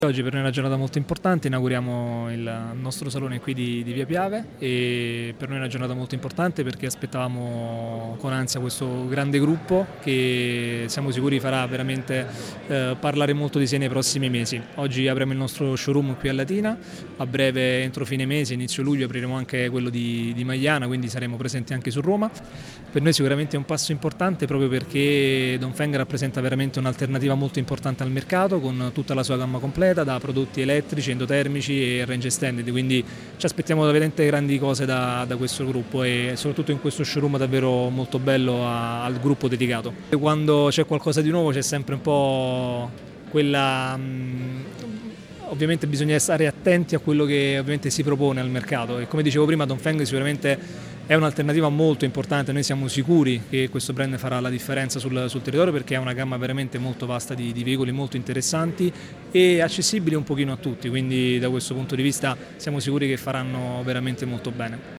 Oggi per noi è una giornata molto importante, inauguriamo il nostro salone qui di Via Piave e per noi è una giornata molto importante perché aspettavamo con ansia questo grande gruppo che siamo sicuri farà veramente parlare molto di sé nei prossimi mesi. Oggi apriamo il nostro showroom qui a Latina, a breve entro fine mese, inizio luglio apriremo anche quello di Magliana, quindi saremo presenti anche su Roma. Per noi sicuramente è un passo importante proprio perché Dongfeng rappresenta veramente un'alternativa molto importante al mercato con tutta la sua gamma completa da prodotti elettrici, endotermici e range extended, quindi ci aspettiamo veramente grandi cose da questo gruppo e soprattutto in questo showroom davvero molto bello al gruppo dedicato. Quando c'è qualcosa di nuovo c'è sempre un po' quella... Ovviamente bisogna stare attenti a quello che ovviamente si propone al mercato e come dicevo prima Dongfeng sicuramente è un'alternativa molto importante, noi siamo sicuri che questo brand farà la differenza sul territorio perché ha una gamma veramente molto vasta di veicoli molto interessanti e accessibili un pochino a tutti, quindi da questo punto di vista siamo sicuri che faranno veramente molto bene.